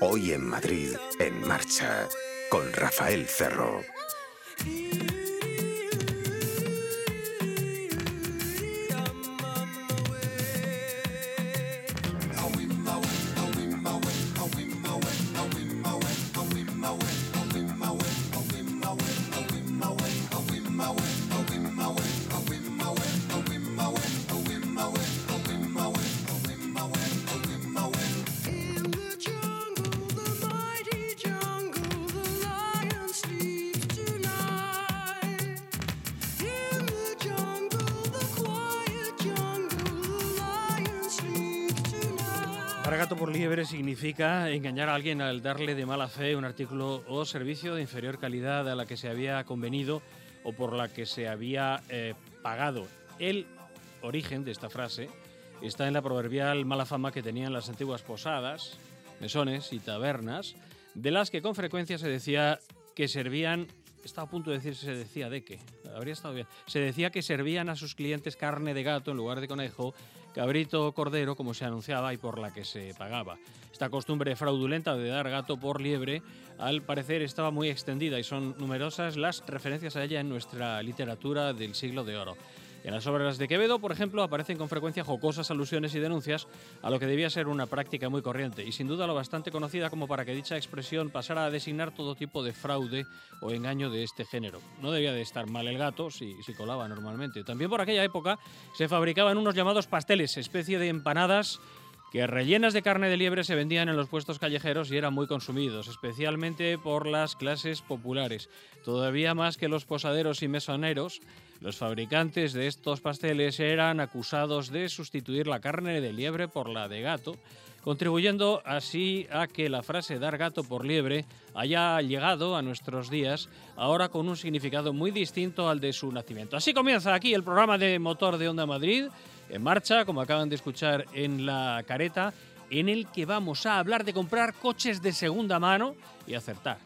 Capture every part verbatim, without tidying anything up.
Hoy en Madrid, En Marcha, con Rafael Cerro. Dar gato por liebre significa engañar a alguien al darle de mala fe un artículo o servicio de inferior calidad a la que se había convenido o por la que se había eh, pagado. El origen de esta frase está en la proverbial mala fama que tenían las antiguas posadas, mesones y tabernas, de las que con frecuencia se decía que servían... Estaba a punto de decir se decía de qué. Habría estado bien. Se decía que servían a sus clientes carne de gato en lugar de conejo, cabrito o cordero, como se anunciaba y por la que se pagaba. Esta costumbre fraudulenta de dar gato por liebre, al parecer, estaba muy extendida y son numerosas las referencias a ella en nuestra literatura del siglo de oro. En las obras de Quevedo, por ejemplo, aparecen con frecuencia jocosas alusiones y denuncias a lo que debía ser una práctica muy corriente y sin duda lo bastante conocida como para que dicha expresión pasara a designar todo tipo de fraude o engaño de este género. No debía de estar mal el gato si, si colaba normalmente. También por aquella época se fabricaban unos llamados pasteles, especie de empanadas que rellenas de carne de liebre se vendían en los puestos callejeros y eran muy consumidos, especialmente por las clases populares. Todavía más que los posaderos y mesoneros, los fabricantes de estos pasteles eran acusados de sustituir la carne de liebre por la de gato, contribuyendo así a que la frase dar gato por liebre haya llegado a nuestros días, ahora con un significado muy distinto al de su nacimiento. Así comienza aquí el programa de Motor de Onda Madrid, En Marcha, como acaban de escuchar en la careta, en el que vamos a hablar de comprar coches de segunda mano y acertar.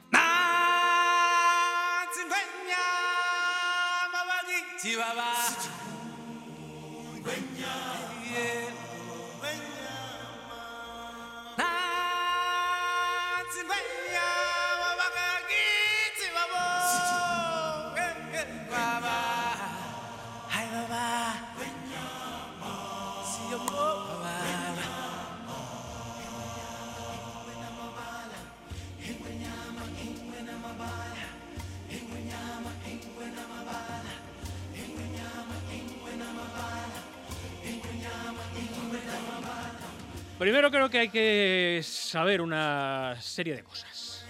Primero creo que hay que saber una serie de cosas.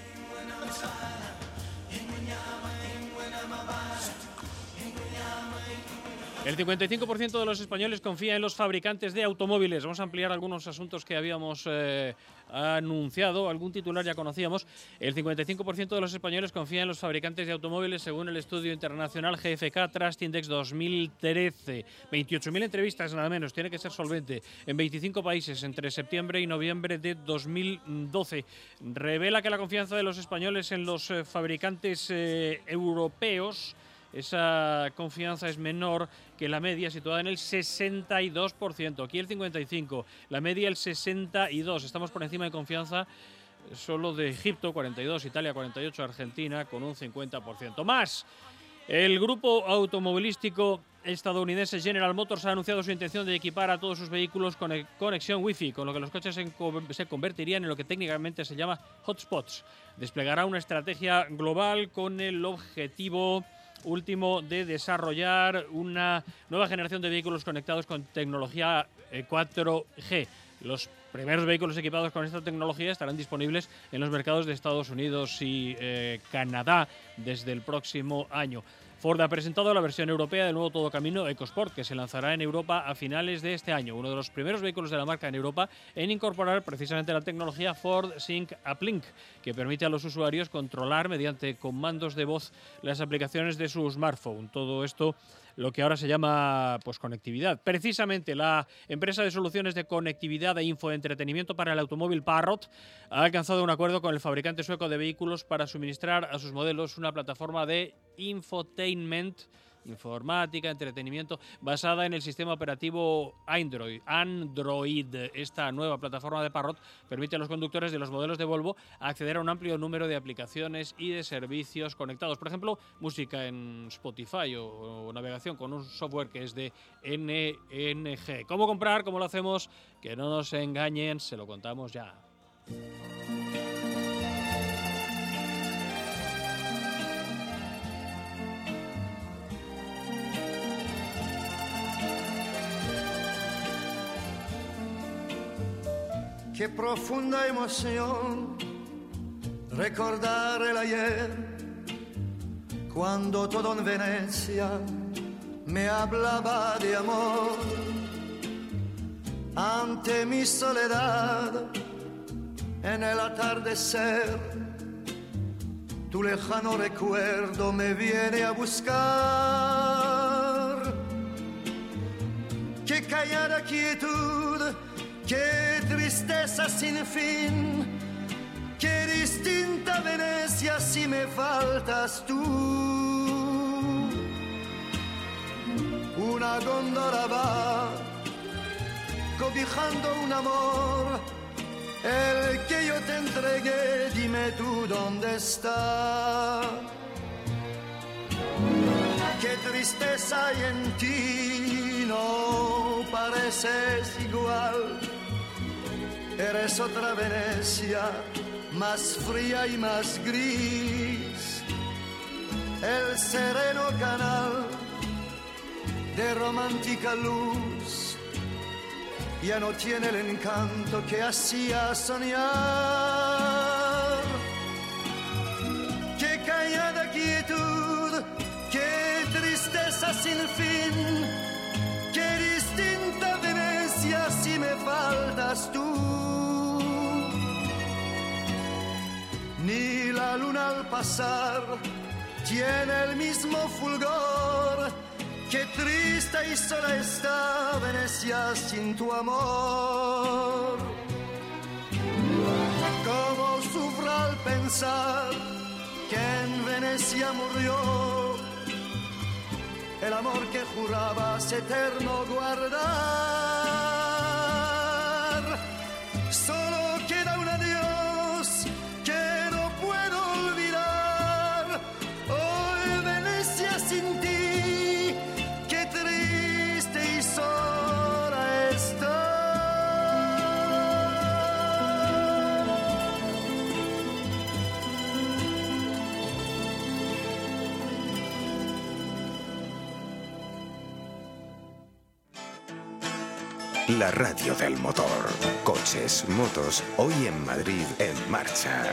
El cincuenta y cinco por ciento de los españoles confía en los fabricantes de automóviles. Vamos a ampliar algunos asuntos que habíamos eh, anunciado, algún titular ya conocíamos. El cincuenta y cinco por ciento de los españoles confía en los fabricantes de automóviles según el estudio internacional G F K Trust Index dos mil trece. veintiocho mil entrevistas nada menos, tiene que ser solvente, en veinticinco países entre septiembre y noviembre de dos mil doce. Revela que la confianza de los españoles en los eh, fabricantes eh, europeos, esa confianza es menor que la media, situada en el sesenta y dos por ciento. Aquí el cincuenta y cinco por ciento, la media el sesenta y dos por ciento. Estamos por encima de confianza solo de Egipto, cuarenta y dos por ciento, Italia cuarenta y ocho por ciento, Argentina con un cincuenta por ciento. Más, el grupo automovilístico estadounidense General Motors ha anunciado su intención de equipar a todos sus vehículos con conexión Wi-Fi, con lo que los coches se convertirían en lo que técnicamente se llama hotspots. Desplegará una estrategia global con el objetivo último de desarrollar una nueva generación de vehículos conectados con tecnología cuatro G. Los primeros vehículos equipados con esta tecnología estarán disponibles en los mercados de Estados Unidos y eh, Canadá desde el próximo año. Ford ha presentado la versión europea del nuevo Todocamino EcoSport, que se lanzará en Europa a finales de este año, uno de los primeros vehículos de la marca en Europa en incorporar precisamente la tecnología Ford Sync Uplink, que permite a los usuarios controlar mediante comandos de voz las aplicaciones de su smartphone. Todo esto lo que ahora se llama pues conectividad. Precisamente la empresa de soluciones de conectividad e infoentretenimiento para el automóvil Parrot ha alcanzado un acuerdo con el fabricante sueco de vehículos para suministrar a sus modelos una plataforma de infotainment informática, entretenimiento, basada en el sistema operativo Android. Android, esta nueva plataforma de Parrot, permite a los conductores de los modelos de Volvo acceder a un amplio número de aplicaciones y de servicios conectados. Por ejemplo, música en Spotify o, o navegación con un software que es de N N G. ¿Cómo comprar? ¿Cómo lo hacemos? Que no nos engañen, se lo contamos ya. Qué profunda emoción recordar el ayer, cuando todo en Venecia me hablaba de amor. Ante mi soledad, en el atardecer, tu lejano recuerdo me viene a buscar. Qué callada quietud, qué tristeza sin fin, qué distinta Venecia si me faltas tú. Una góndola va cobijando un amor, el que yo te entregué, dime tú dónde está. Qué tristeza hay en ti, no pareces igual. Eres otra Venecia, más fría y más gris. El sereno canal de romántica luz ya no tiene el encanto que hacía soñar. Qué callada quietud, qué tristeza sin fin, qué distinta Venecia si me faltas tú. Ni la luna al pasar tiene el mismo fulgor. Qué triste y sola está Venecia sin tu amor. Cómo sufro al pensar que en Venecia murió el amor que jurabas eterno guardar. Solo queda un adiós que no puedo olvidar. Hoy Venecia sin ti, qué triste y sola está. La radio del motor. Coches, motos, hoy en Madrid en marcha.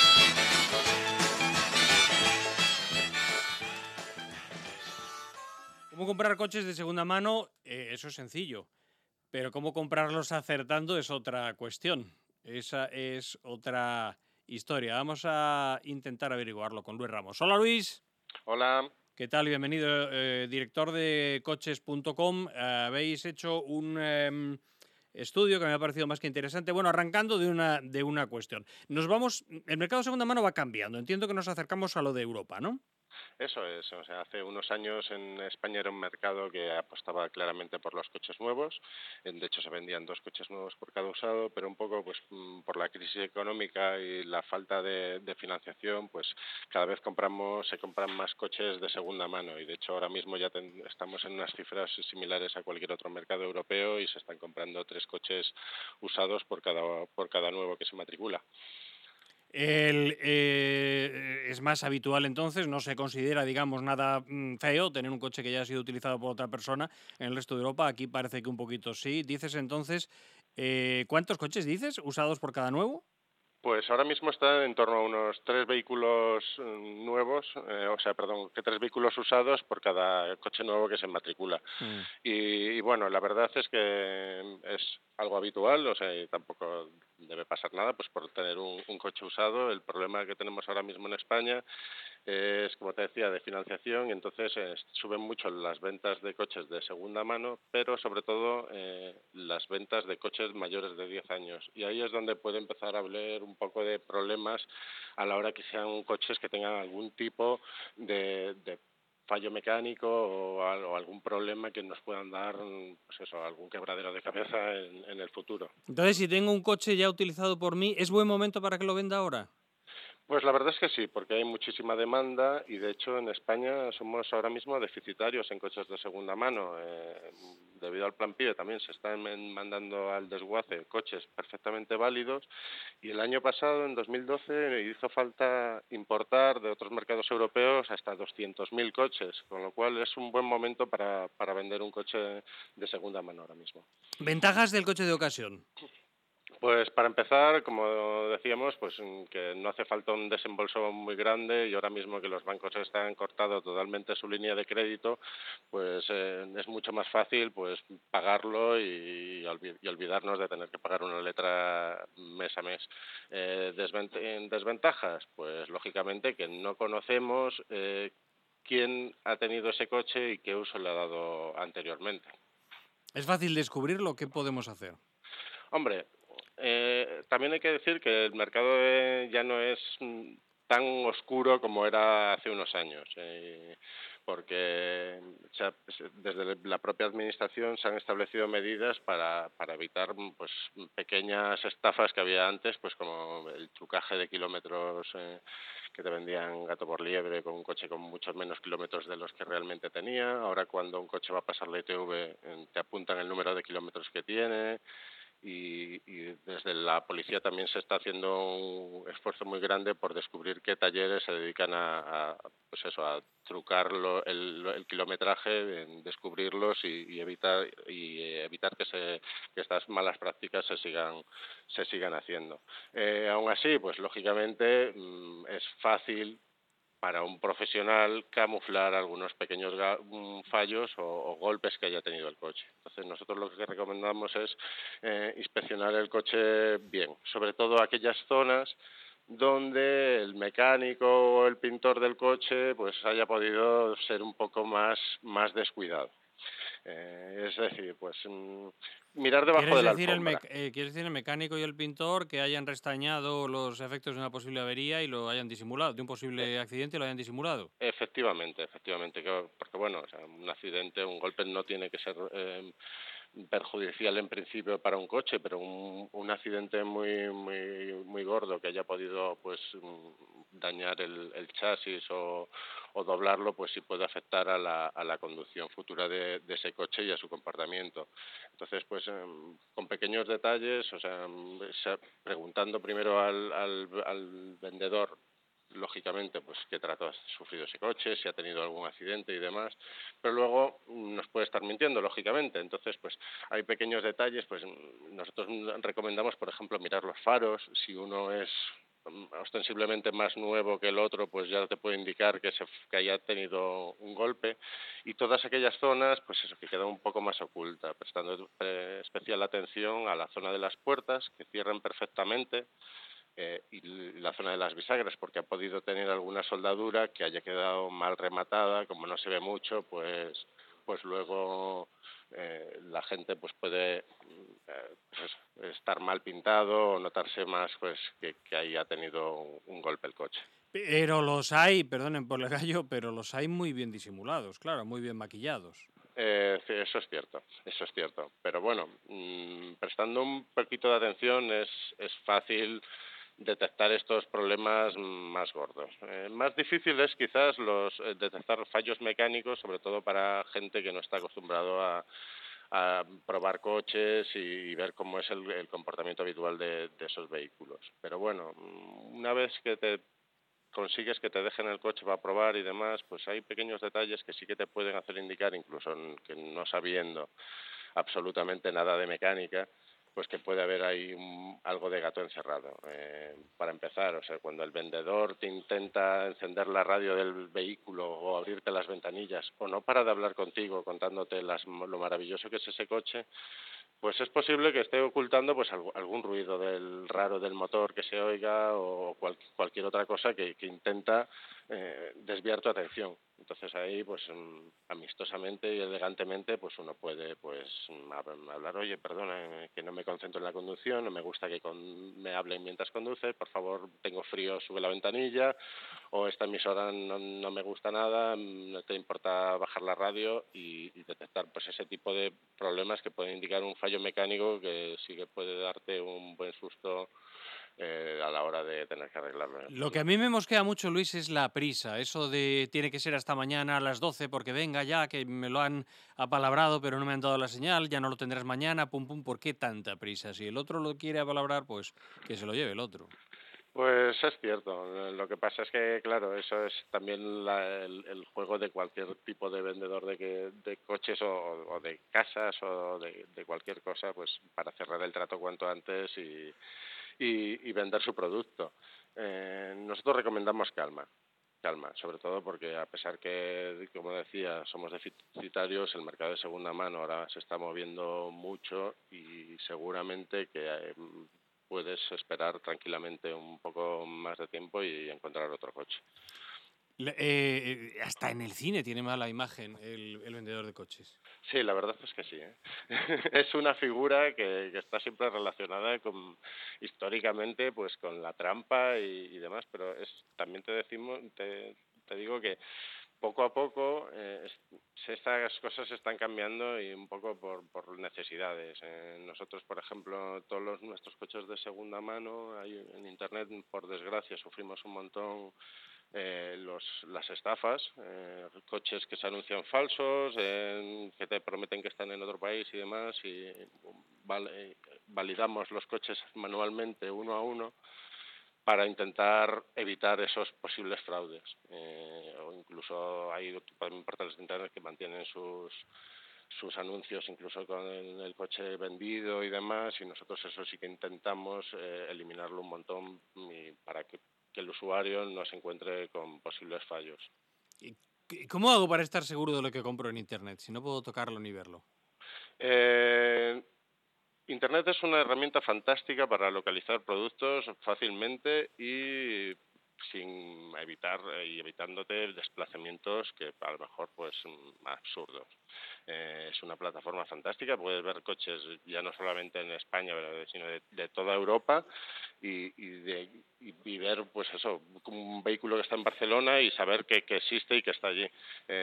¿Cómo comprar coches de segunda mano? Eh, eso es sencillo. Pero cómo comprarlos acertando es otra cuestión. Esa es otra historia. Vamos a intentar averiguarlo con Luis Ramos. Hola, Luis. Hola. ¿Qué tal? Bienvenido, eh, director de coches punto com. Eh, habéis hecho un eh, estudio que me ha parecido más que interesante. Bueno, arrancando de una, de una cuestión. Nos vamos, el mercado de segunda mano va cambiando. Entiendo que nos acercamos a lo de Europa, ¿no? Eso es, o sea, hace unos años en España era un mercado que apostaba claramente por los coches nuevos. De hecho, se vendían dos coches nuevos por cada usado, pero un poco pues por la crisis económica y la falta de, de financiación, pues cada vez compramos, se compran más coches de segunda mano. Y de hecho, ahora mismo ya ten, estamos en unas cifras similares a cualquier otro mercado europeo y se están comprando tres coches usados por cada, por cada nuevo que se matricula. El, eh, es más habitual entonces, no se considera, digamos, nada mm, feo tener un coche que ya ha sido utilizado por otra persona en el resto de Europa. Aquí parece que un poquito sí. Dices entonces, eh, ¿cuántos coches dices usados por cada nuevo? Pues ahora mismo está en torno a unos tres vehículos nuevos, eh, o sea, perdón, que tres vehículos usados por cada coche nuevo que se matricula. Mm. Y, y bueno, la verdad es que es algo habitual, o sea, y tampoco debe pasar nada pues por tener un, un coche usado. El problema que tenemos ahora mismo en España es, como te decía, de financiación, y entonces eh, suben mucho las ventas de coches de segunda mano, pero sobre todo eh, las ventas de coches mayores de diez años. Y ahí es donde puede empezar a haber un poco de problemas a la hora que sean coches que tengan algún tipo de, de fallo mecánico o, o algún problema que nos puedan dar, pues eso, algún quebradero de cabeza en, en el futuro. Entonces, si tengo un coche ya utilizado por mí, ¿es buen momento para que lo venda ahora? Pues la verdad es que sí, porque hay muchísima demanda y de hecho en España somos ahora mismo deficitarios en coches de segunda mano. Eh, debido al plan PIBE también se están mandando al desguace coches perfectamente válidos y el año pasado, en dos mil doce, hizo falta importar de otros mercados europeos hasta doscientos mil coches, con lo cual es un buen momento para, para vender un coche de segunda mano ahora mismo. Ventajas del coche de ocasión. Pues para empezar, como decíamos, pues que no hace falta un desembolso muy grande y ahora mismo que los bancos están cortado totalmente su línea de crédito, pues eh, es mucho más fácil pues pagarlo y, y olvidarnos de tener que pagar una letra mes a mes. Eh, desvent- en desventajas, pues lógicamente que no conocemos eh, quién ha tenido ese coche y qué uso le ha dado anteriormente. ¿Es fácil descubrirlo? ¿Qué podemos hacer? Hombre, eh, también hay que decir que el mercado eh, ya no es tan oscuro como era hace unos años, eh, porque o sea, desde la propia administración se han establecido medidas para, para evitar pues pequeñas estafas que había antes, pues como el trucaje de kilómetros eh, que te vendían gato por liebre con un coche con muchos menos kilómetros de los que realmente tenía. Ahora cuando un coche va a pasar la I T V eh, te apuntan el número de kilómetros que tiene. Y, y desde la policía también se está haciendo un esfuerzo muy grande por descubrir qué talleres se dedican a, a pues eso, a trucar lo, el, el kilometraje, en descubrirlos y, y evitar y evitar que se que estas malas prácticas se sigan se sigan haciendo. Eh, aún así, pues lógicamente mmm, es fácil para un profesional camuflar algunos pequeños fallos o, o golpes que haya tenido el coche. Entonces nosotros lo que recomendamos es eh, inspeccionar el coche bien, sobre todo aquellas zonas donde el mecánico o el pintor del coche pues haya podido ser un poco más, más descuidado. Eh, es decir, pues mmm, mirar debajo de la decir alfombra. El eh, ¿Quieres decir el mecánico y el pintor que hayan restañado los efectos de una posible avería y lo hayan disimulado, de un posible accidente y lo hayan disimulado? Efectivamente, efectivamente, porque bueno, o sea, un accidente, un golpe no tiene que ser eh, perjudicial en principio para un coche, pero un, un accidente muy muy muy gordo que haya podido pues dañar el, el chasis o, o doblarlo, pues sí puede afectar a la, a la conducción futura de, de ese coche y a su comportamiento. Entonces, pues eh, con pequeños detalles, o sea, preguntando primero al, al, al vendedor, lógicamente, pues qué trato ha sufrido ese coche, si ha tenido algún accidente y demás, pero luego nos puede estar mintiendo, lógicamente. Entonces, pues hay pequeños detalles, pues nosotros recomendamos, por ejemplo, mirar los faros. Si uno es ostensiblemente más nuevo que el otro, pues ya te puede indicar que, se, que haya tenido un golpe, y todas aquellas zonas, pues eso, que quedan un poco más ocultas, prestando eh, especial atención a la zona de las puertas, que cierran perfectamente, Eh, y la zona de las bisagras, porque ha podido tener alguna soldadura que haya quedado mal rematada. Como no se ve mucho, pues pues luego eh, la gente pues puede eh, pues estar mal pintado o notarse más pues que, que haya tenido un, un golpe el coche. Pero los hay, perdonen por el gallo, pero los hay muy bien disimulados, claro, muy bien maquillados. Eh, sí, eso es cierto, eso es cierto. Pero bueno, mmm, prestando un poquito de atención es, es fácil detectar estos problemas más gordos. Eh, más difícil es quizás los eh, detectar fallos mecánicos, sobre todo para gente que no está acostumbrado a, a probar coches y, y ver cómo es el, el comportamiento habitual de, de esos vehículos. Pero bueno, una vez que te consigues que te dejen el coche para probar y demás, pues hay pequeños detalles que sí que te pueden hacer indicar, incluso que no sabiendo absolutamente nada de mecánica, pues que puede haber ahí un, algo de gato encerrado. Eh, para empezar, o sea, cuando el vendedor te intenta encender la radio del vehículo o abrirte las ventanillas, o no para de hablar contigo contándote las, lo maravilloso que es ese coche, pues es posible que esté ocultando pues algún ruido del raro del motor que se oiga o cual, cualquier otra cosa que, que intenta eh, desviar tu atención. Entonces ahí pues amistosamente y elegantemente pues uno puede pues hablar: oye, perdona, que no me concentro en la conducción, no me gusta que con, me hablen mientras conduces, por favor, tengo frío, sube la ventanilla, o esta emisora no, no me gusta nada, no te importa bajar la radio y, y detectar pues ese tipo de problemas que pueden indicar un fallo mecánico que sí que puede darte un buen susto eh, a la hora de tener que arreglarlo. Lo que a mí me mosquea mucho, Luis, es la prisa. Eso de tiene que ser hasta mañana a las doce porque venga ya, que me lo han apalabrado pero no me han dado la señal, ya no lo tendrás mañana, pum pum, ¿por qué tanta prisa? Si el otro lo quiere apalabrar, pues que se lo lleve el otro. Pues es cierto. Lo que pasa es que, claro, eso es también la, el, el juego de cualquier tipo de vendedor de, que, de coches o, o de casas o de, de cualquier cosa, pues para cerrar el trato cuanto antes y, y, y vender su producto. Eh, nosotros recomendamos calma. Calma, sobre todo porque a pesar que, como decía, somos deficitarios, el mercado de segunda mano ahora se está moviendo mucho y seguramente que eh, puedes esperar tranquilamente un poco más de tiempo y encontrar otro coche. Eh, hasta en el cine tiene mala imagen el, el vendedor de coches. Sí, la verdad es que sí, ¿eh? Es una figura que, que está siempre relacionada con, históricamente, pues con la trampa y, y demás, pero es también te decimos, te, te digo que poco a poco eh, estas cosas están cambiando y un poco por, por necesidades. Eh, nosotros, por ejemplo, todos los, nuestros coches de segunda mano, hay, en Internet, por desgracia, sufrimos un montón eh, los, las estafas, eh, coches que se anuncian falsos, eh, que te prometen que están en otro país y demás, y vale, validamos los coches manualmente uno a uno para intentar evitar esos posibles fraudes. Eh, o incluso hay portales de internet que mantienen sus sus anuncios incluso con el, el coche vendido y demás, y nosotros eso sí que intentamos eh, eliminarlo un montón y para que, que el usuario no se encuentre con posibles fallos. ¿Y cómo hago para estar seguro de lo que compro en Internet si no puedo tocarlo ni verlo? Eh, Internet es una herramienta fantástica para localizar productos fácilmente y sin evitar y evitándote desplazamientos que a lo mejor pues absurdos. Eh, es una plataforma fantástica, puedes ver coches ya no solamente en España, sino de, de toda Europa y, y, de, y, y ver pues eso, un vehículo que está en Barcelona y saber que, que existe y que está allí.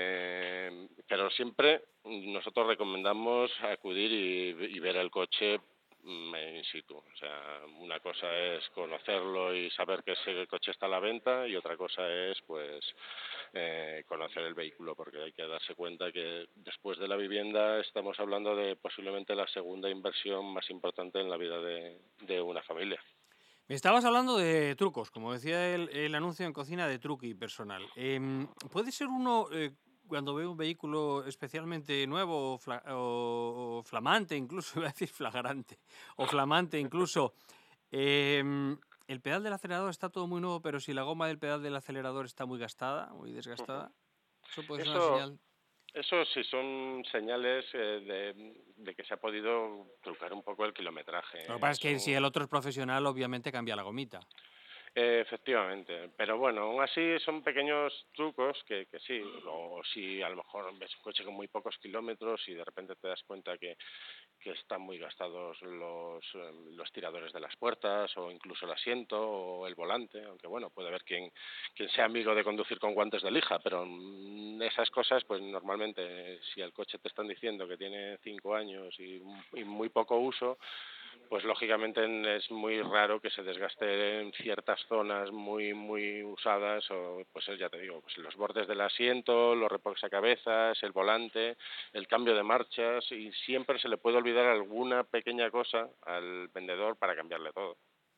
Eh, pero siempre nosotros recomendamos acudir y, y ver el coche in situ. O sea, una cosa es conocerlo y saber que ese coche está a la venta y otra cosa es pues eh, conocer el vehículo, porque hay que darse cuenta que después de la vivienda estamos hablando de posiblemente la segunda inversión más importante en la vida de, de una familia. Me estabas hablando de trucos, como decía el, el anuncio en Cocina, de truqui personal. Eh, ¿Puede ser uno... Eh, cuando veo un vehículo especialmente nuevo o, fla o, o flamante, incluso iba a decir flagrante, o flamante incluso, eh, el pedal del acelerador está todo muy nuevo, pero si la goma del pedal del acelerador está muy gastada, muy desgastada, ¿eso puede ser una señal? Eso sí son señales eh, de, de que se ha podido trucar un poco el kilometraje. Lo que pasa es que si el otro es profesional, obviamente cambia la gomita. Eh, efectivamente, pero bueno, aún así son pequeños trucos que, que sí, o si a lo mejor ves un coche con muy pocos kilómetros y de repente te das cuenta que, que están muy gastados los, los tiradores de las puertas o incluso el asiento o el volante, aunque bueno, puede haber quien, quien sea amigo de conducir con guantes de lija, pero esas cosas pues normalmente si el coche te están diciendo que tiene cinco años y, y muy poco uso, pues lógicamente es muy raro que se desgaste en ciertas zonas muy muy usadas, o pues ya te digo, pues los bordes del asiento, los reposacabezas, el volante, el cambio de marchas, y siempre se le puede olvidar alguna pequeña cosa al vendedor para cambiarle todo.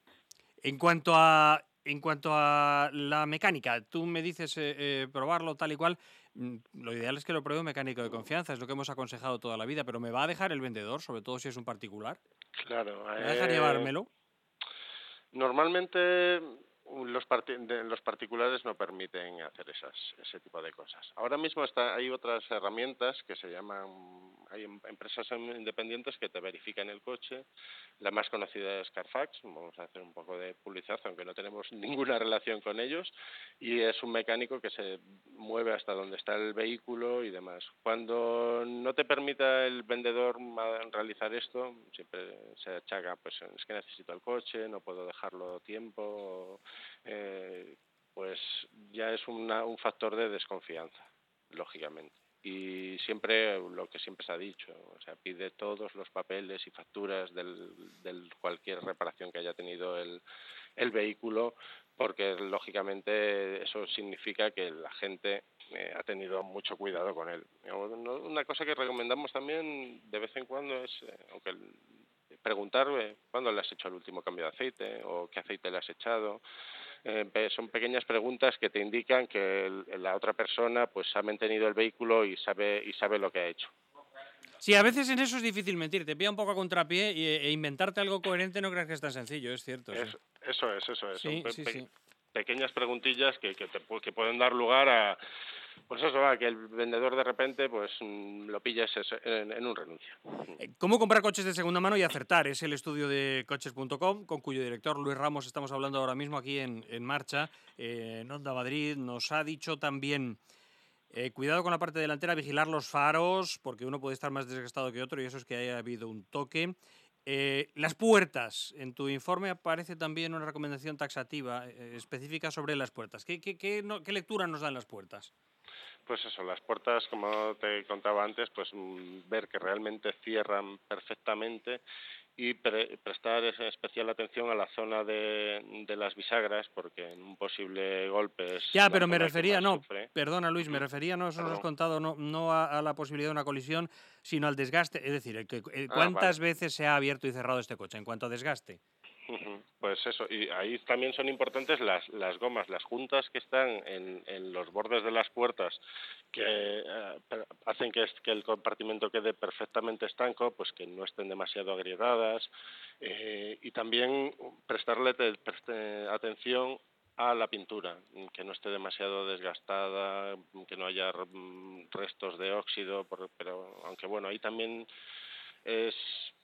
En cuanto a en cuanto a la mecánica, tú me dices eh, eh, probarlo tal y cual. Lo ideal es que lo pruebe un mecánico de confianza, es lo que hemos aconsejado toda la vida, pero ¿me va a dejar el vendedor, sobre todo si es un particular? Claro. ¿Me va a dejar eh... llevármelo? Normalmente los, part los particulares no permiten hacer esas, ese tipo de cosas. Ahora mismo está, hay otras herramientas que se llaman, hay empresas independientes que te verifican el coche. La más conocida es Carfax, vamos a hacer un poco de publicidad, aunque no tenemos ninguna relación con ellos, y es un mecánico que se mueve hasta donde está el vehículo y demás. Cuando no te permita el vendedor realizar esto, siempre se achaca, pues es que necesito el coche, no puedo dejarlo tiempo, eh, pues ya es una, un factor de desconfianza, lógicamente. Y siempre, lo que siempre se ha dicho, o sea, pide todos los papeles y facturas del, del cualquier reparación que haya tenido el, el vehículo, porque lógicamente eso significa que la gente eh, ha tenido mucho cuidado con él. Una cosa que recomendamos también de vez en cuando es, eh, aunque el, preguntar eh, cuándo le has hecho el último cambio de aceite o qué aceite le has echado. Eh, son pequeñas preguntas que te indican que el, la otra persona pues ha mantenido el vehículo y sabe y sabe lo que ha hecho. Sí, a veces en eso es difícil mentir, te pilla un poco a contrapié y, e inventarte algo coherente no creas que es tan sencillo, es cierto. Es, sí. Eso es, eso es. Sí, son pe sí, pe sí. pequeñas preguntillas que, que, te, que pueden dar lugar a, pues eso, a que el vendedor de repente pues lo pilles en, en un renuncio. ¿Cómo comprar coches de segunda mano y acertar? Es el estudio de coches punto com, con cuyo director Luis Ramos estamos hablando ahora mismo aquí en, en marcha, eh, en Onda Madrid. Nos ha dicho también, eh, cuidado con la parte delantera, vigilar los faros, porque uno puede estar más desgastado que otro y eso es que haya habido un toque. Eh, las puertas, en tu informe aparece también una recomendación taxativa eh, específica sobre las puertas. ¿Qué, qué, qué, no, ¿Qué lectura nos dan las puertas? Pues eso, las puertas, como te contaba antes, pues ver que realmente cierran perfectamente y pre prestar especial atención a la zona de, de las bisagras, porque en un posible golpe es ya, la pero me zona refería, que más no, sufre. perdona Luis, Uh-huh. me refería, no, eso nos has Perdón. contado, no, no a, a la posibilidad de una colisión, sino al desgaste, es decir, el que, el, Ah, ¿cuántas vale. veces se ha abierto y cerrado este coche en cuanto a desgaste? Uh-huh. Pues eso, y ahí también son importantes las, las gomas, las juntas que están en, en los bordes de las puertas, que eh, hacen que, que el compartimento quede perfectamente estanco, pues que no estén demasiado agriegadas, eh, y también prestarle te, preste atención a la pintura, que no esté demasiado desgastada, que no haya restos de óxido, por, pero aunque bueno, ahí también es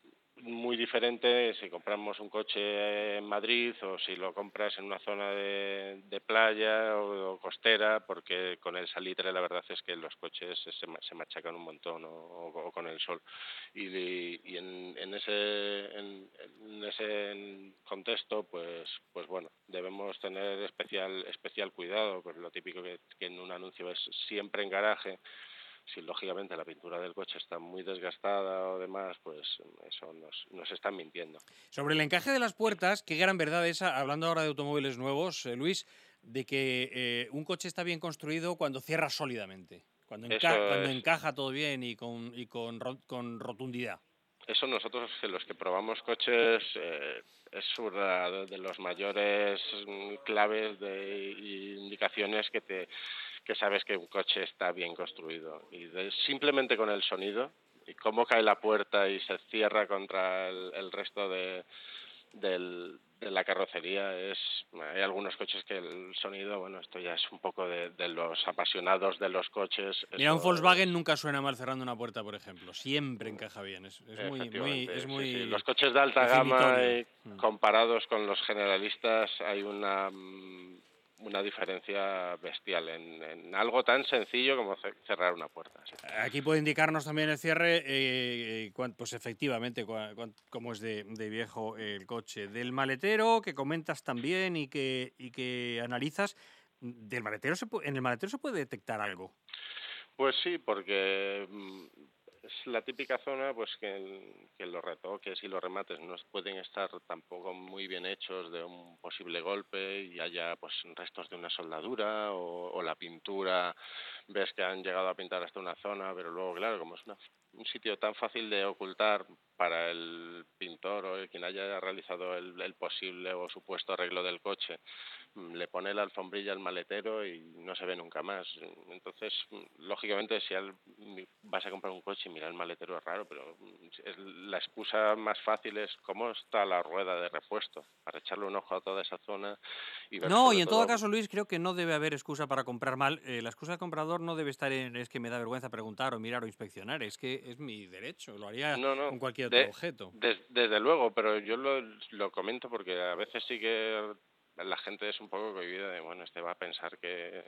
muy diferente si compramos un coche en Madrid o si lo compras en una zona de, de playa o, o costera, porque con el salitre la verdad es que los coches se, se machacan un montón o, o con el sol. Y, y en, en ese en, en ese contexto, pues pues bueno, debemos tener especial especial cuidado, pues lo típico que, que en un anuncio es siempre en garaje. Si lógicamente la pintura del coche está muy desgastada o demás, pues eso nos, nos están mintiendo. Sobre el encaje de las puertas, qué gran verdad esa, hablando ahora de automóviles nuevos, eh, Luis, de que eh, un coche está bien construido cuando cierra sólidamente, cuando, enca cuando es, encaja todo bien y con, y con, con rotundidad. Eso nosotros, los que probamos coches, eh, es una de los mayores claves de, y indicaciones que te que sabes que un coche está bien construido. Y de, simplemente con el sonido y cómo cae la puerta y se cierra contra el, el resto de, del, de la carrocería, es hay algunos coches que el sonido, bueno, esto ya es un poco de, de los apasionados de los coches. Mira, eso, un Volkswagen nunca suena mal cerrando una puerta, por ejemplo, siempre encaja bien, es, es muy, muy, es muy sí, sí. Los coches de alta gama, eh, mm. comparados con los generalistas, hay una una diferencia bestial en, en algo tan sencillo como cerrar una puerta. ¿Sí? Aquí puede indicarnos también el cierre, eh, pues efectivamente, cómo es de, de viejo el coche. Del maletero, que comentas también y que, y que analizas, ¿del maletero se ¿en el maletero se puede detectar algo? Pues sí, porque es la típica zona pues que, que los retoques y los remates no pueden estar tampoco muy bien hechos de un posible golpe y haya pues restos de una soldadura o, o la pintura, ves que han llegado a pintar hasta una zona, pero luego claro, como es una, un sitio tan fácil de ocultar para el pintor o el quien haya realizado el, el posible o supuesto arreglo del coche, le pone la alfombrilla al maletero y no se ve nunca más. Entonces, lógicamente, si vas a comprar un coche y mira el maletero es raro, pero es la excusa más fácil es cómo está la rueda de repuesto, para echarle un ojo a toda esa zona y ver. No, y en todo... todo caso, Luis, creo que no debe haber excusa para comprar mal. Eh, la excusa del comprador no debe estar en es que me da vergüenza preguntar o mirar o inspeccionar, es que es mi derecho, lo haría no, no, con cualquier de, otro objeto. De, desde luego, pero yo lo, lo comento porque a veces sí que la gente es un poco cohibida de, bueno, este va a pensar que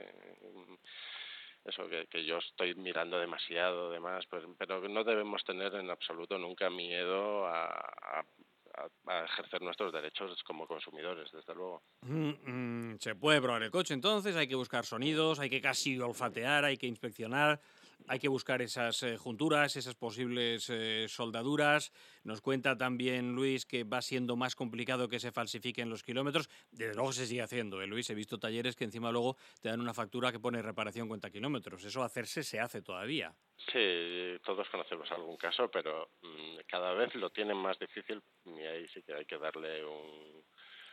eso, que, que yo estoy mirando demasiado, demás, pues, pero no debemos tener en absoluto nunca miedo a, a, a, a ejercer nuestros derechos como consumidores, desde luego. Mm, mm, se puede probar el coche, entonces hay que buscar sonidos, hay que casi olfatear, hay que inspeccionar, hay que buscar esas eh, junturas, esas posibles eh, soldaduras. Nos cuenta también Luis que va siendo más complicado que se falsifiquen los kilómetros. Desde luego se sigue haciendo, ¿eh, Luis? He visto talleres que encima luego te dan una factura que pone reparación cuenta kilómetros. Eso hacerse se hace todavía. Sí, todos conocemos algún caso, pero mmm, cada vez lo tienen más difícil y ahí sí que hay que darle un...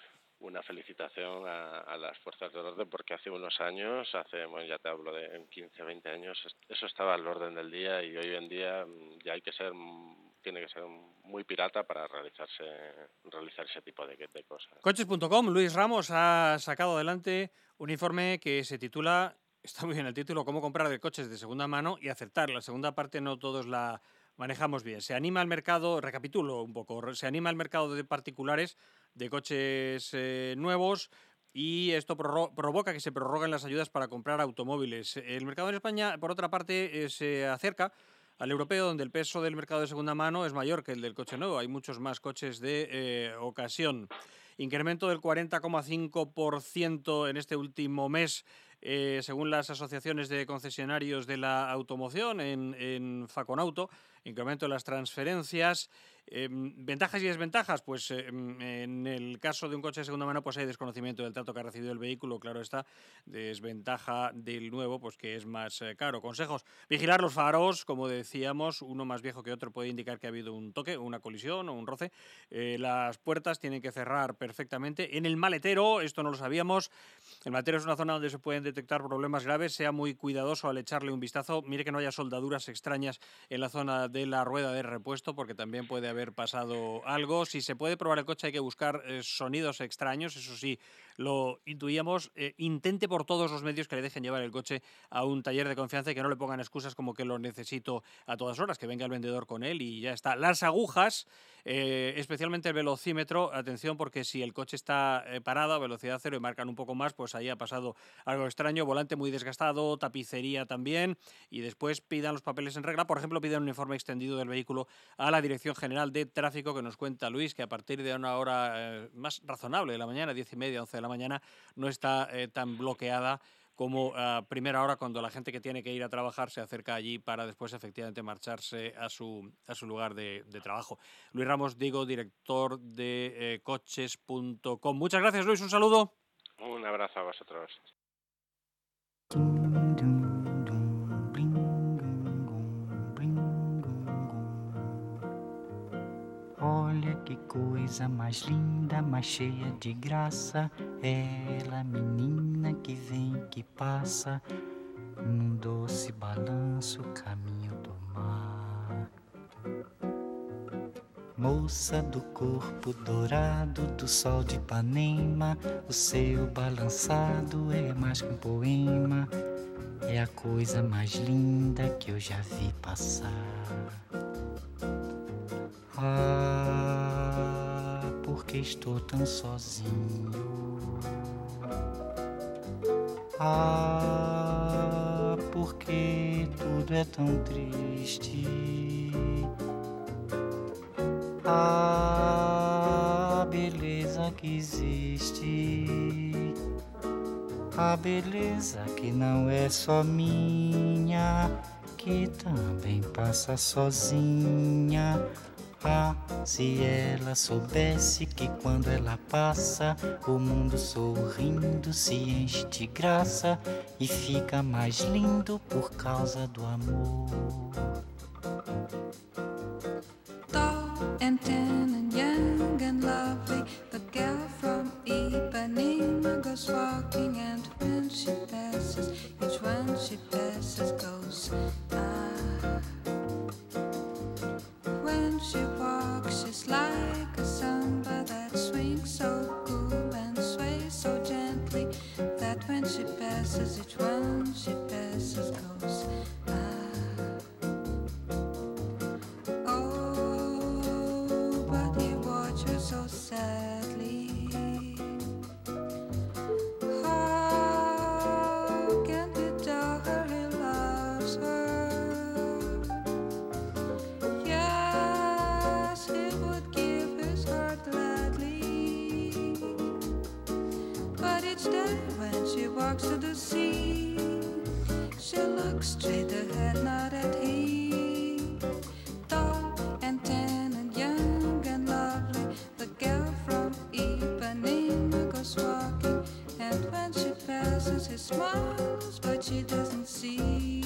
una felicitación a, a las fuerzas del orden, porque hace unos años, hace, bueno, ya te hablo de quince, veinte años, eso estaba al orden del día y hoy en día ya hay que ser, tiene que ser muy pirata para realizarse realizar ese tipo de, de cosas. Coches punto com, Luis Ramos ha sacado adelante un informe que se titula, está muy bien el título, Cómo comprar de coches de segunda mano y acertar. La segunda parte no todos la manejamos bien. Se anima al mercado, recapitulo un poco, se anima al mercado de particulares de coches eh, nuevos y esto prorro- provoca que se prorroguen las ayudas para comprar automóviles. El mercado en España, por otra parte, eh, se acerca al europeo, donde el peso del mercado de segunda mano es mayor que el del coche nuevo. Hay muchos más coches de eh, ocasión. Incremento del cuarenta coma cinco por ciento en este último mes, eh, según las asociaciones de concesionarios de la automoción en, en Faconauto. Incremento de las transferencias. Eh, ¿Ventajas y desventajas? Pues eh, en el caso de un coche de segunda mano pues hay desconocimiento del trato que ha recibido el vehículo, claro está. Desventaja del nuevo, pues que es más eh, caro. Consejos: vigilar los faros, como decíamos, uno más viejo que otro puede indicar que ha habido un toque, una colisión o un roce. Eh, las puertas tienen que cerrar perfectamente. En el maletero, esto no lo sabíamos, el maletero es una zona donde se pueden detectar problemas graves. Sea muy cuidadoso al echarle un vistazo. Mire que no haya soldaduras extrañas en la zona de la rueda de repuesto, porque también puede haber pasado algo. Si se puede probar el coche hay que buscar eh, sonidos extraños, eso sí, lo intuíamos. Eh, intente por todos los medios que le dejen llevar el coche a un taller de confianza y que no le pongan excusas como que lo necesito a todas horas, que venga el vendedor con él y ya está. Las agujas, eh, especialmente el velocímetro, atención, porque si el coche está eh, parado a velocidad cero y marcan un poco más, pues ahí ha pasado algo extraño. Volante muy desgastado, tapicería también, y después pidan los papeles en regla. Por ejemplo, pidan un informe extendido del vehículo a la Dirección General de Tráfico, que nos cuenta Luis que a partir de una hora eh, más razonable de la mañana, diez y media, once de la mañana, no está eh, tan bloqueada como a primera hora, cuando la gente que tiene que ir a trabajar se acerca allí para después efectivamente marcharse a su, a su lugar de, de trabajo. Luis Ramos, digo, director de eh, coches punto com. Muchas gracias, Luis, un saludo. Un abrazo a vosotros. Olha que coisa mais linda, mais cheia de graça, ela, menina que vem, que passa, num doce balanço, caminho do mar. Moça do corpo dourado do sol de Ipanema, o seu balançado é mais que um poema, é a coisa mais linda que eu já vi passar. Ah, porque estou tão sozinho. Ah, porque tudo é tão triste. Ah, beleza que existe. A beleza que não é só minha, que também passa sozinha. Ah, se ela soubesse que quando ela passa, o mundo sorrindo se enche de graça e fica mais lindo por causa do amor. Tall and tan and young and lovely, the girl from Ipanema goes walking, and when she passes, each one she passes goes ah. When she walks, she's like a samba that swings so cool and sways so gently, that when she passes, each one she passes goes ah. each day when she walks to the sea, she looks straight ahead, not at him. Tall and tan and young and lovely, the girl from Ipanema goes walking, and when she passes, he smiles, but she doesn't see.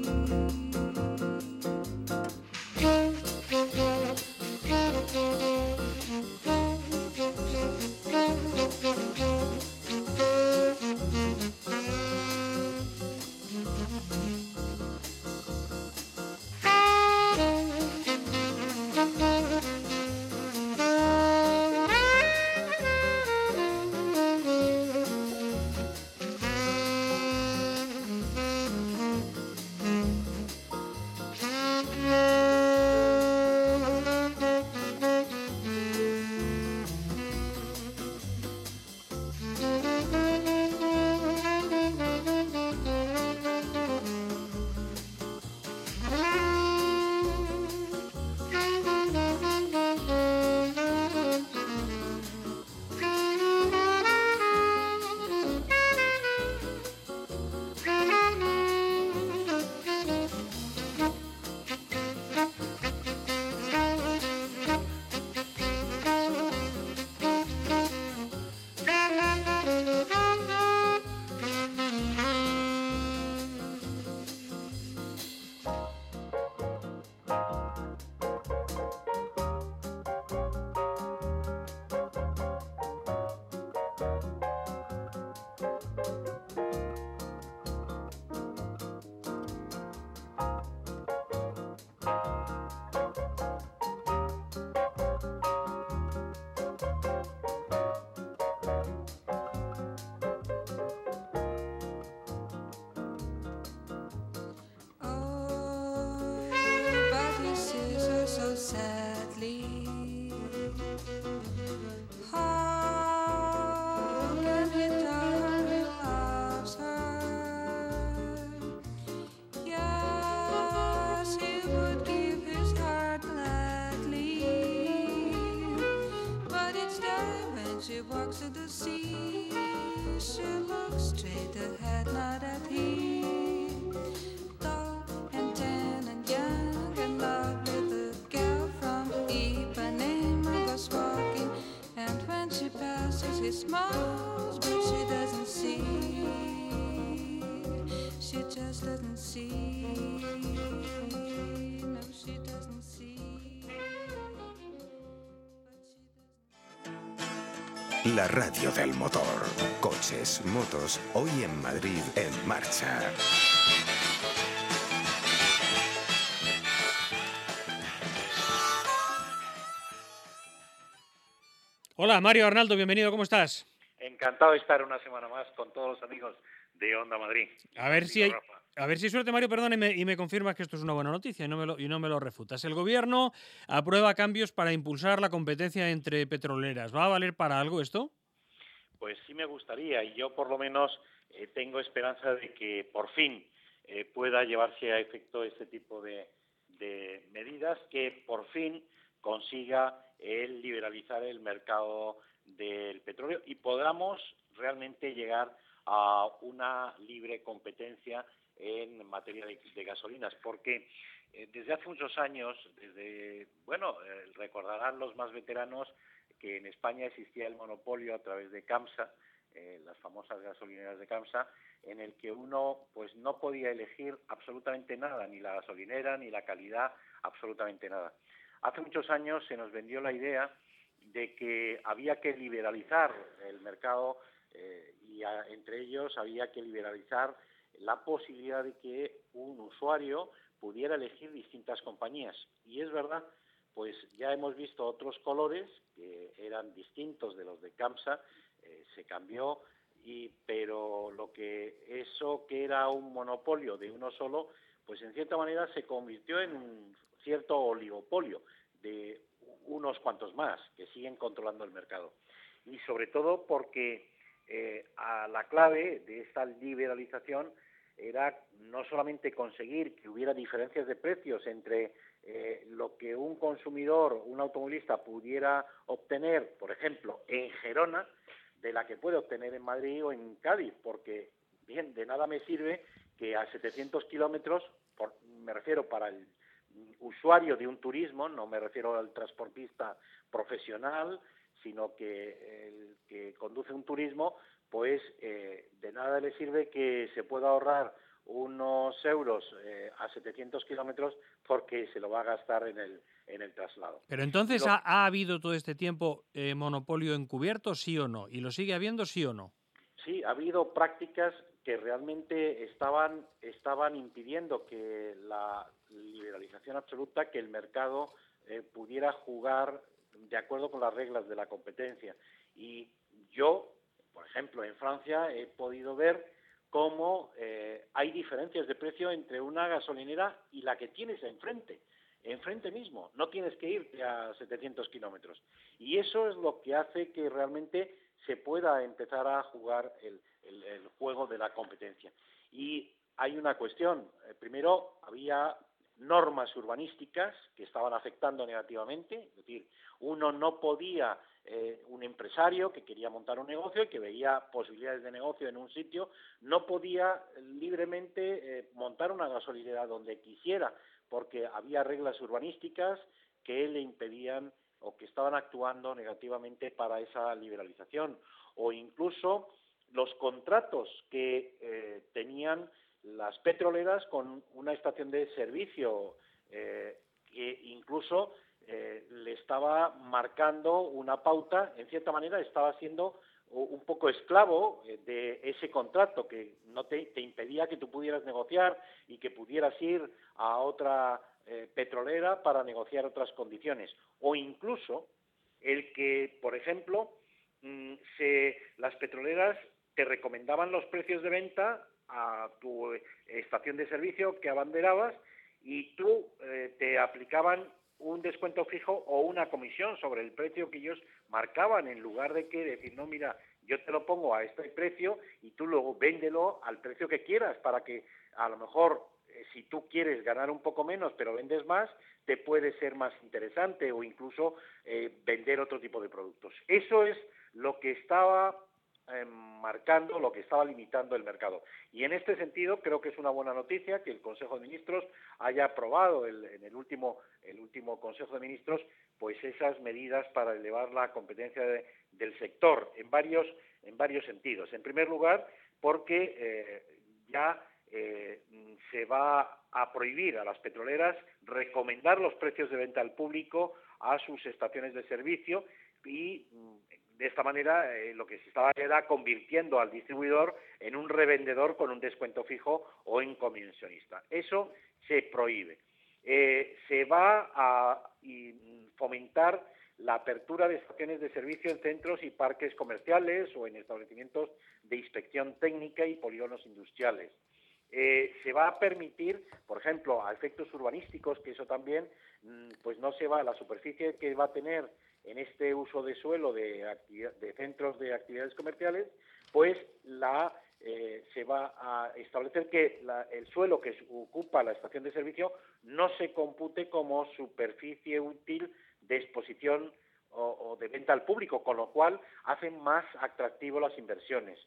La radio del motor. Coches, motos, hoy en Madrid en marcha. Hola, Mario Arnaldo, bienvenido, ¿cómo estás? Encantado de estar una semana más con todos los amigos de Onda Madrid. A ver si hay, a ver si suerte, Mario, perdón, y me, y me confirmas que esto es una buena noticia y no, me lo, y no me lo refutas. El gobierno aprueba cambios para impulsar la competencia entre petroleras. ¿Va a valer para algo esto? Pues sí me gustaría, y yo por lo menos eh, tengo esperanza de que por fin eh, pueda llevarse a efecto este tipo de, de medidas, que por fin consiga el liberalizar el mercado del petróleo y podamos realmente llegar a una libre competencia en materia de, de gasolinas, porque eh, desde hace muchos años, desde, bueno, eh, recordarán los más veteranos que en España existía el monopolio a través de CAMSA, eh, las famosas gasolineras de CAMSA, en el que uno pues no podía elegir absolutamente nada, ni la gasolinera, ni la calidad, absolutamente nada. Hace muchos años se nos vendió la idea de que había que liberalizar el mercado eh, y a, entre ellos había que liberalizar la posibilidad de que un usuario pudiera elegir distintas compañías. Y es verdad, pues ya hemos visto otros colores que eran distintos de los de CAMSA, eh, se cambió, y, pero lo que eso que era un monopolio de uno solo, pues en cierta manera se convirtió en un cierto oligopolio de unos cuantos más que siguen controlando el mercado. Y sobre todo porque eh, a la clave de esta liberalización era no solamente conseguir que hubiera diferencias de precios entre eh, lo que un consumidor, un automovilista pudiera obtener, por ejemplo, en Gerona, de la que puede obtener en Madrid o en Cádiz, porque, bien, de nada me sirve que a setecientos kilómetros, por, me refiero para el usuario de un turismo, no me refiero al transportista profesional, sino que el que conduce un turismo, pues eh, de nada le sirve que se pueda ahorrar unos euros eh, a setecientos kilómetros porque se lo va a gastar en el en el traslado. Pero entonces, Lo, ¿ha, ¿ha habido todo este tiempo eh, monopolio encubierto, sí o no? ¿Y lo sigue habiendo, sí o no? Sí, ha habido prácticas que realmente estaban estaban impidiendo que la liberalización absoluta, que el mercado eh, pudiera jugar de acuerdo con las reglas de la competencia. Y yo, por ejemplo, en Francia he podido ver cómo eh, hay diferencias de precio entre una gasolinera y la que tienes enfrente, enfrente mismo. No tienes que irte a setecientos kilómetros. Y eso es lo que hace que realmente se pueda empezar a jugar el, el, el juego de la competencia. Y hay una cuestión. Primero, había normas urbanísticas que estaban afectando negativamente, es decir, uno no podía, eh, un empresario que quería montar un negocio y que veía posibilidades de negocio en un sitio, no podía libremente eh, montar una gasolinera donde quisiera, porque había reglas urbanísticas que le impedían o que estaban actuando negativamente para esa liberalización, o incluso los contratos que eh, tenían las petroleras con una estación de servicio eh, que incluso eh, le estaba marcando una pauta, en cierta manera estaba siendo un poco esclavo de ese contrato que no te, te impedía que tú pudieras negociar y que pudieras ir a otra eh, petrolera para negociar otras condiciones, o incluso el que, por ejemplo, mmm, se, las petroleras te recomendaban los precios de venta a tu estación de servicio que abanderabas y tú eh, te aplicaban un descuento fijo o una comisión sobre el precio que ellos marcaban, en lugar de que decir, no, mira, yo te lo pongo a este precio y tú luego véndelo al precio que quieras, para que a lo mejor eh, si tú quieres ganar un poco menos pero vendes más, te puede ser más interesante, o incluso eh, vender otro tipo de productos. Eso es lo que estaba Eh, marcando, lo que estaba limitando el mercado. Y en este sentido creo que es una buena noticia que el Consejo de Ministros haya aprobado el, en el último, el último Consejo de Ministros pues esas medidas para elevar la competencia de, del sector en varios, en varios sentidos. En primer lugar, porque eh, ya eh, se va a prohibir a las petroleras recomendar los precios de venta al público a sus estaciones de servicio, y de esta manera eh, lo que se estaba era convirtiendo al distribuidor en un revendedor con un descuento fijo o en comisionista. Eso se prohíbe. Eh, se va a y, fomentar la apertura de estaciones de servicio en centros y parques comerciales o en establecimientos de inspección técnica y polígonos industriales. Eh, se va a permitir, por ejemplo, a efectos urbanísticos, que eso también, pues no se va, la superficie que va a tener en este uso de suelo de, de centros de actividades comerciales, pues la eh, se va a establecer que la, el suelo que ocupa la estación de servicio no se compute como superficie útil de exposición o, o de venta al público, con lo cual hacen más atractivo las inversiones.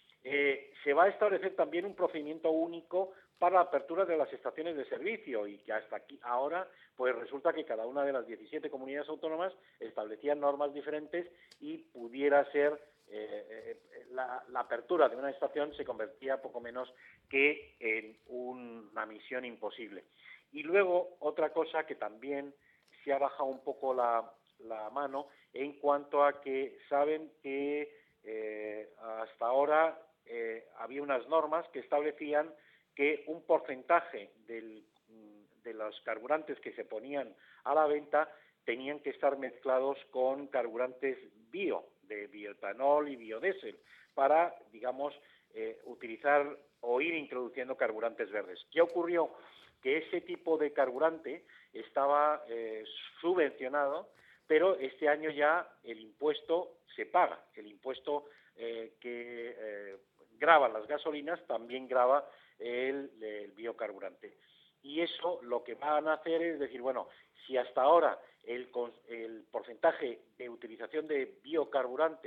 Eh, se va a establecer también un procedimiento único para la apertura de las estaciones de servicio, y que hasta aquí ahora pues resulta que cada una de las diecisiete comunidades autónomas establecían normas diferentes y pudiera ser eh, eh, la, la apertura de una estación se convertía poco menos que en una misión imposible. Y luego otra cosa que también se ha bajado un poco la, la mano en cuanto a que saben que eh, hasta ahora eh, había unas normas que establecían que un porcentaje del, de los carburantes que se ponían a la venta tenían que estar mezclados con carburantes bio, de bioetanol y biodiesel, para, digamos, eh, utilizar o ir introduciendo carburantes verdes. ¿Qué ocurrió? Que ese tipo de carburante estaba eh, subvencionado, pero este año ya el impuesto se paga. El impuesto eh, que eh, grava las gasolinas también grava el, el biocarburante. Y eso lo que van a hacer es decir, bueno, si hasta ahora el, el porcentaje de utilización de biocarburante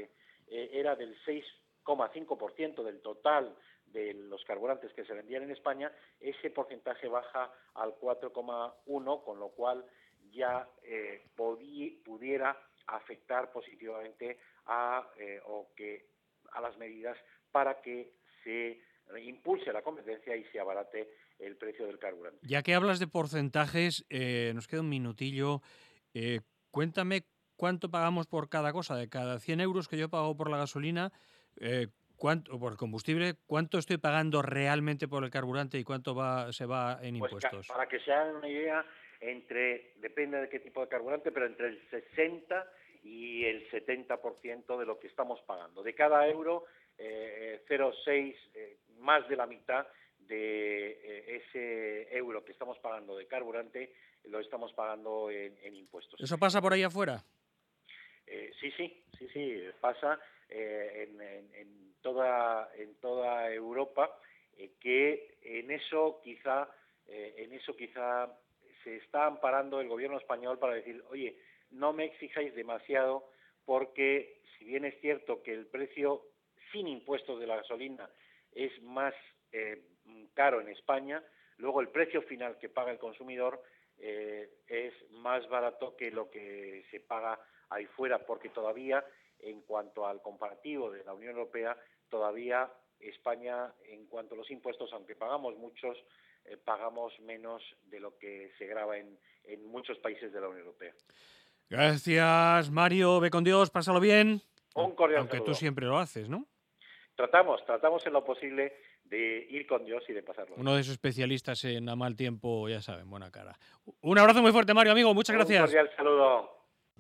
eh, era del seis coma cinco por ciento del total de los carburantes que se vendían en España, ese porcentaje baja al cuatro coma uno, con lo cual ya eh, podí, pudiera afectar positivamente a, eh, o que, a las medidas para que se impulse la competencia y se abarate el precio del carburante. Ya que hablas de porcentajes, eh, nos queda un minutillo. Eh, cuéntame cuánto pagamos por cada cosa. De cada cien euros que yo pago por la gasolina, eh, cuánto, o por el combustible, ¿cuánto estoy pagando realmente por el carburante y cuánto va, se va en Pues impuestos? Para que se hagan una idea, entre, depende de qué tipo de carburante, pero entre el sesenta y el setenta por ciento de lo que estamos pagando. De cada euro, eh, cero coma seis, eh, más de la mitad de eh, ese euro que estamos pagando de carburante, lo estamos pagando en, en impuestos. ¿Eso pasa por ahí afuera? Eh, sí, sí, sí, sí, pasa eh, en, en, en, toda, en toda Europa, eh, que en eso quizá, eh, en eso quizá se está amparando el gobierno español para decir, oye, no me exijáis demasiado, porque si bien es cierto que el precio sin impuestos de la gasolina es más eh, caro en España, luego el precio final que paga el consumidor eh, es más barato que lo que se paga ahí fuera, porque todavía, en cuanto al comparativo de la Unión Europea, todavía España, en cuanto a los impuestos, aunque pagamos muchos, eh, pagamos menos de lo que se grava en, en muchos países de la Unión Europea. Gracias, Mario. Ve con Dios, pásalo bien. Un cordial Aunque saludo. tú siempre lo haces, ¿no? Tratamos, tratamos en lo posible de ir con Dios y de pasarlo. Uno de esos especialistas en a mal tiempo, ya saben, buena cara. Un abrazo muy fuerte, Mario, amigo. Muchas gracias. Un cordial saludo.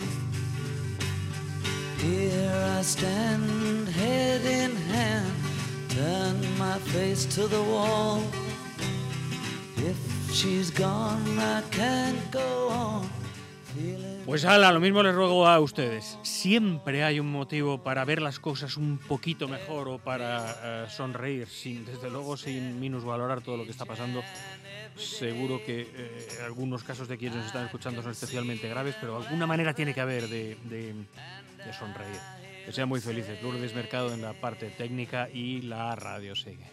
Here I stand, head in hand, turn my face to the wall. If she's gone, I can't go on. Pues ala, lo mismo les ruego a ustedes. Siempre hay un motivo para ver las cosas un poquito mejor o para uh, sonreír, sin, desde luego sin minusvalorar todo lo que está pasando. Seguro que eh, algunos casos de quienes nos están escuchando son especialmente graves, pero alguna manera tiene que haber de, de, de sonreír. Que sean muy felices. Lourdes Mercado en la parte técnica y la radio sigue.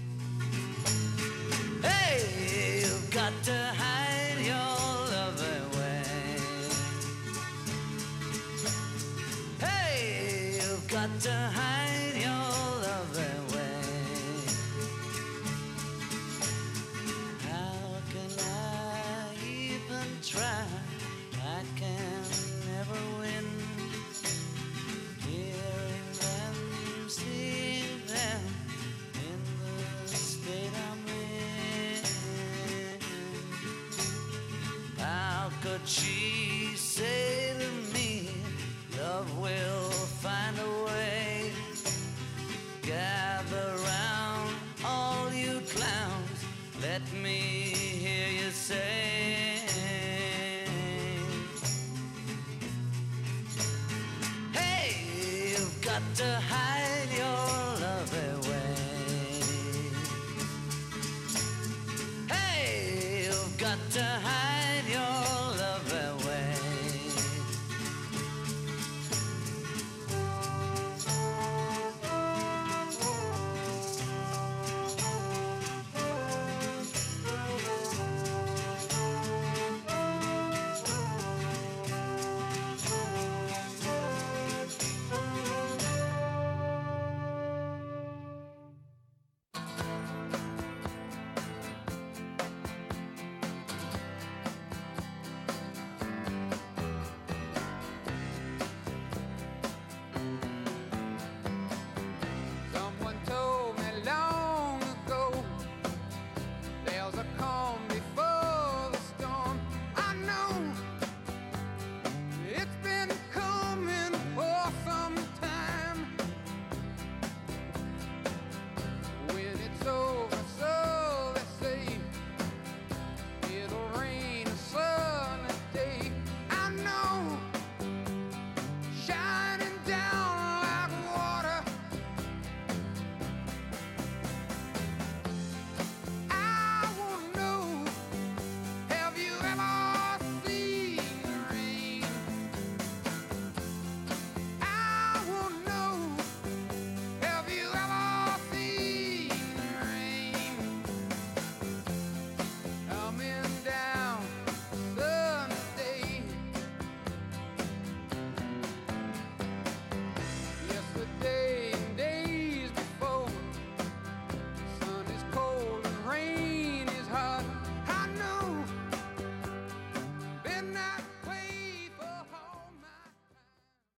Hey, you've got to hide your love away. Hey, you've got to hide your love away. How can I even try? I can never win. Hearing them, seeing them in the state I'm in. How could she say to me, love will find a way? Gather round, all you clowns, let me hear you say. Hey, you've got to hide your